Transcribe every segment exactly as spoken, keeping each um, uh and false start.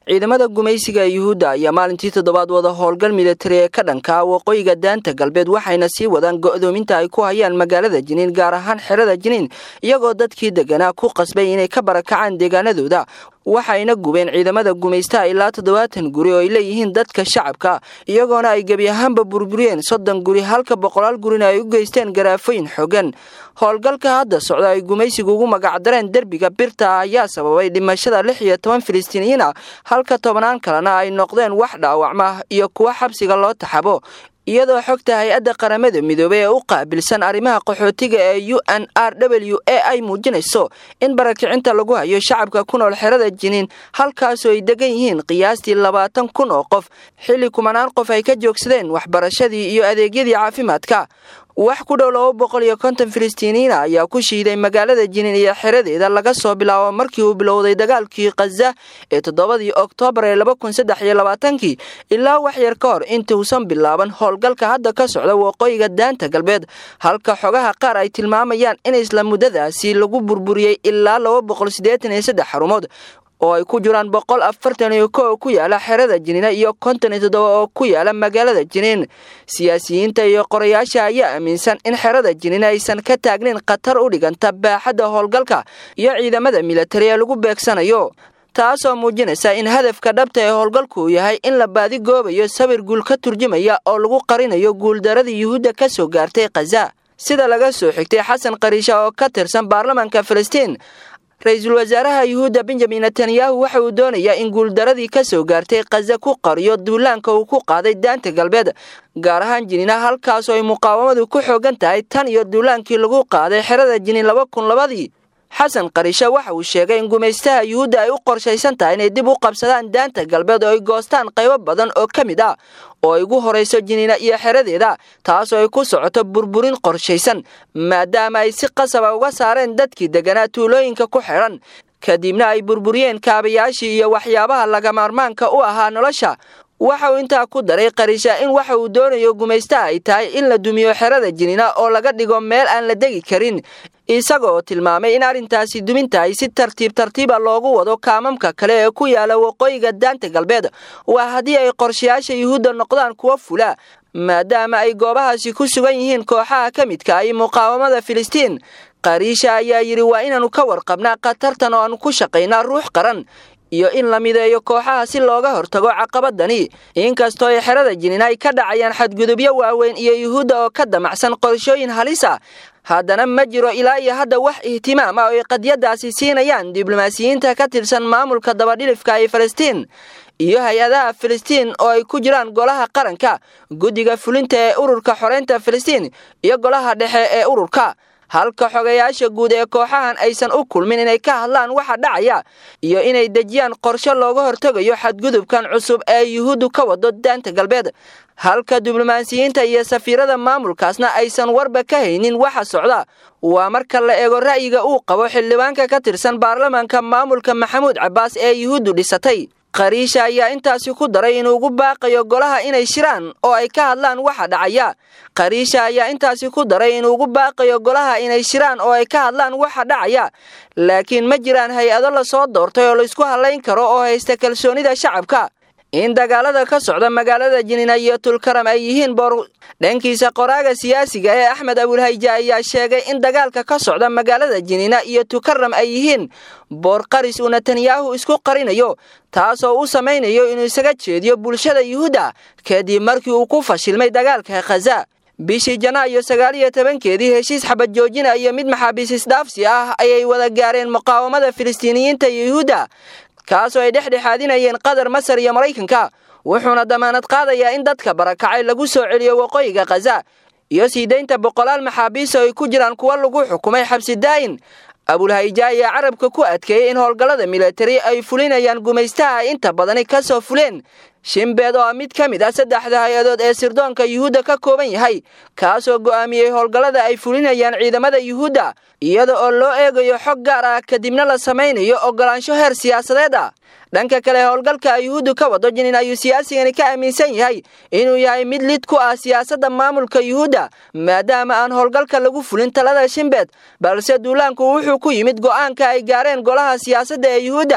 ciidamada gumaysiga Yuhuudda ayaa maalintii toddobaad wada howlgal militari ee ka dhanka waqooyiga daanta galbeed waxayna sii wadaan go'doominta ay ku hayaan magaalada Jiniin gaar ahaan xerada Jiniin iyagoo dadkii deganaa ku qasbay inay ka barakacaan deegaanadooda waxayna gubeen ciidamada gumaystaha ilaa toddobaatan guri oo ay leeyihiin dadka shacabka iyagoona ay gabi ahaanba burburiyeen soddon guri halka boqolaal gurina ay u geysteen garaafooyin xooggan howlgalka hadda socda ay gumaysigu ugu magacdareen derbiga birta ayaa sababay dhimashada lix iyo toban Filistiiniyiin ah halka tobanaan kalena ay noqdeen wax dhaawacma iyo kuwa xabsiga loo taxabo iyadoo xogta hay'adda qaramada midoobay ee u qaabilsan arrimaha qaxootiga ee U N R W A ay muujinayso in barakicinta lagu hayo shacabka ku nool xerada Jiniin halkaas oo ay degan yihiin qiyaastii labaatan kun oo qof xilli kumanaan qof ay ka joogsadeen waxbarashadii iyo adeegyadii caafimaadka wax ku dhow laba boqol iyo konton Filistiiniyiin ayaa ku shiiday magaalada Jiniin iyo xeradeeda laga soo bilaabo markii uu bilowday dagaalkii Gaza ee toddobadii Oktoobar ee laba kun saddex iyo labaatan ilaa wax yar ka hor intii uusan bilaaban howlgalka hadda ka socda waqooyiga daanta galbeed halka xogaha qaar ay tilmaamayaan in isla muddadaasi lagu burburiyay ilaa laba boqol siddeetan iyo saddex xarumood oo ay ku jiraan boqol afartan iyo kow ku yaala xerada Jiniin iyo konton iyo toddoba oo ku yaala magaalada Jiniin siyaasiyiinta iyo qorayaasha ayaa aaminsan in xerada Jiniin aysan ka taagnin khatar u dhiganta baaxadda howlgalka iyo ciidamada militari ee lagu beegsanayo taasoo muujinaysa in hadafka dhabta ee howlgalku yahay in la baadi goobayo sawir guul ka turjumaya oo lagu qarinayo guuldaradii Yuhuudda ka soo gaartay Gaza sida laga soo xigtay Xasan Qarisha oo ka tirsan baarlamaanka Filistiin Ra'iisul Wasaaraha Yuhuudda Benjamin Netanyahu waxa uu doonayaa in guuldaradii ka soo gaartay Gaza ku qariyo duulaanka uu ku qaaday daanta galbeed gaar ahaan Jiniin halkaas oo ay muqaawamadu ku xoogan tahay tan iyo duulaankii lagu qaaday xerada Jiniin laba kun labadii Xasan Qarisha waxa uu sheegay in gumaystaha Yuhuudda ay u qorshaysan tahay inay dib u qabsadaan daanta galbeed oo ay goostaan qaybo badan oo ka mid ah oo ay ugu horeyso Jiniin iyo xeradeeda taas oo ay ku socoto burburin qorshaysan maadaama ay si qasab ah uga saareen dadkii deganaa tuulooyinka ku xiran kadibna ay burburiyeen kaabayaashii iyo waxyaabaha laga maarmaanka u ahaa nolosha waxa uu intaa ku daray Qarisha in waxa uu doonayo gumaystaha ay tahay in la dumiyo xerada Jiniin oo laga dhigo meel aan la degi karin isagoo tilmaamay in arintaasi duminta ay si tartiib tartiib ah loogu wado kaamamka kale ee ku yaala waqooyiga daanta galbeed waa hadii ay qorshayaasha Yuhuudda noqdaan kuwa fula maadaama ay goobahaasi ku sugan yihiin kooxaha ka midka ah muqaawamada Filistiin Qarisha ayaa yiri waa inaanu ka warqabnaa khatartan oo aan ku shaqeynaa ruux qaran iyo in la mideeyo kooxaha si looga hortago caqabadani inkastoo ay xerada Jiniin ay ka dhacayaan xadgudubyo waaweyn iyo Yuhuudda oo ka damacsan qorshooyin halis ah haddana ma jiro ilaa iyo hadda wax ihtimaam ah oo ay qadiyadaasi siinayaan diblomaasiyiinta ka tirsan maamulka dabadhilifka ee Filistiin iyo hay'adaha Filistiin oo ay ku jiraan golaha qaranka guddiga fulinta ee ururka xoreynta Filistiin iyo golaha dhexe ee ururka halka xogayaasha guud ee kooxahan aysan u kulmin inay ka hadlaan waxa dhacaya iyo inay dejiyaan qorshe looga hortagayo xadgudubkan cusub ee Yuhuuddu ka wado daanta galbeed halka diblomaasiyiinta iyo safiirada maamulkaasna aysan warba ka haynin waxa socda waa marka la eego ra'yiga uu qabo xildhibaanka ka tirsan baarlamaanka maamulka Maxamuud Cabbaas ee Yuhuuddu dhisatay Qarisha ayaa intaasi ku daray inuu ugu baaqayo golaha inay shiraan oo ay ka hadlaan waxa dhacaya Qarisha ayaa intaasi ku daray inuu ugu baaqayo golaha inay shiraan oo ay ka hadlaan waxa dhacaya laakiin ma jiraan hay'ado la soo doortay oo la isku halayn karo oo haysta kalsoonida shacabka in dagaalada ka socda magaalada Jiniin iyo Tulkaram ay yihiin bor dhankiisa qoraaga siyaasiga ee Axmed Abulhayja ayaa sheegay in dagaalka ka socda magaalada Jiniin iyo Tulkaram ay yihiin bor qaris uu Netanyahu isku qarinayo taas oo uu sameeyo inuu isaga jeediyo bulshada Yuhuudda kadib markii uu ku fashilmay dagaalka Gaza bishii Janaayo sagaal iyo toban-keedii heshiis xabad joojin iyo mid maxaabiis isdhaafsi ah ayay wada gaareen muqaawamada Filistiiniyiinta iyo Yuhuudda kaasoo ay dhexdhexaadinayeen Qatar Masar iyo Mareykanka wuxuuna damaanad qaadayaa in dadka barakacay lagu soo celiyo waqooyiga Gaza iyo siideynta boqolaal maxaabiis oo ay ku jiraan kuwa lagu xukumay xabsi daa'in Abulhayja ayaa carabka ku adkeeyay in howlgallada militari ay fulinayaan gumaystaha inta badan ka soo fuleen Shinbet oo mid ka mid ah saddexda hay'adood ee sirdoonka Yuhuudda ka kooban yahay kaasoo go'aamiyay howlgallada ay fulinayaan ciidamada Yuhuudda iyada oo loo eegayo xog gaar ah kadibna la sameeyo ogolaansho heer siyaasadeed ah dhanka kale howlgalka Yuhuuddu ka wado Jiniin ayuu siyaasigani ka aaminsan yahay inuu yahay mid lid ku ah siyaasadda maamulka Yuhuudda maadaama aan howlgalka lagu fulin talada Shinbet balse duulaanku wuxuu ku yimid go'aanka ay gaareen golaha siyaasadda ee Yuhuudda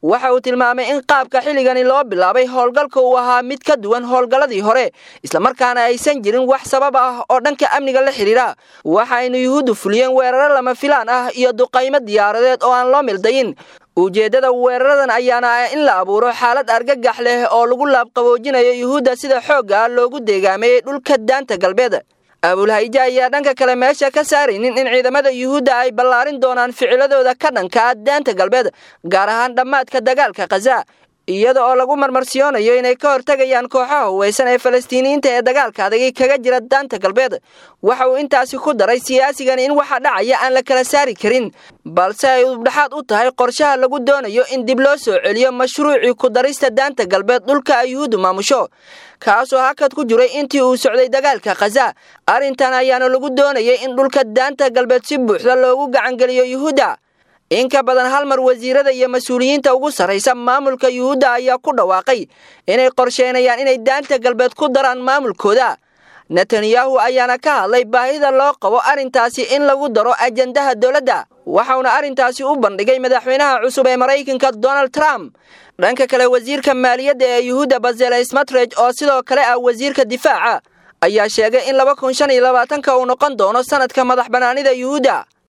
waxa uu tilmaamay in qaabka xilligani loo bilaabay howlgalka uu ahaa mid ka duwan howlgaladii hore isla markaana aysan jirin wax sabab ah oo dhanka amniga la xiriira waxayna yuhuuddu fuliyeen weeraro lama filaan ah iyo duqaymo diyaaradeed oo aan loo mildayin ujeedada weeraradan ayaana ah in la abuuro xaalad argagax leh oo lagu laabqaboojinayo yuhuudda sida xoogga loogu deegaameeyay dhulka daanta galbeed abulhayja ayaa dhanka kale meesha ka saaraynin in ciidamada yuhuudda ay ballaarin doonaan ficiladooda ka dhanka daanta galbeed gaar ahaan dhammaadka dagaalka Gaza iyada oo lagu marmarsiyoonayo inay ka hortagayaan kooxaha huwaysan ee Falastiiniyiinta ee dagaalka adag kaga jira daanta galbeed waxa uu intaasi ku daray siyaasigan in waxa dhacaya aan la kala saari karin balse ay udhaxaad u tahay qorshaha lagu doonayo in dib loo soo celiyo mashruuci ku darista daanta galbeed dhulka ay yuhuuddu maamusho kaasoo hakad ku jiray intii uu socday dagaalka Gaza arintan ayaana lagu doonayay in dhulka daanta galbeed si buuxda loogu gacan geliyo yuhuudda in ka badan hal mar wasiirada iyo mas'uuliyiinta ugu sareysa maamulka yuhuudda ayaa ku dhawaaqay inay qorsheynayaan inay daanta galbeed ku daraan maamulkooda Netanyahu ayaana ka hadlay baahida loo qabo arintaasi in lagu daro ajandaha dawladda waxaana arintaasi u bandhigay madaxweynaha cusub ee Mareykanka Donald Trump dhanka kale wasiirka maaliyadda ee yuhuudda Bezalel Smotrich oo sidoo kale ah wasiirka difaaca ayaa sheegay in laba kun shan iyo labaatan uu noqon doono sanadka madax banaanida yuhuudda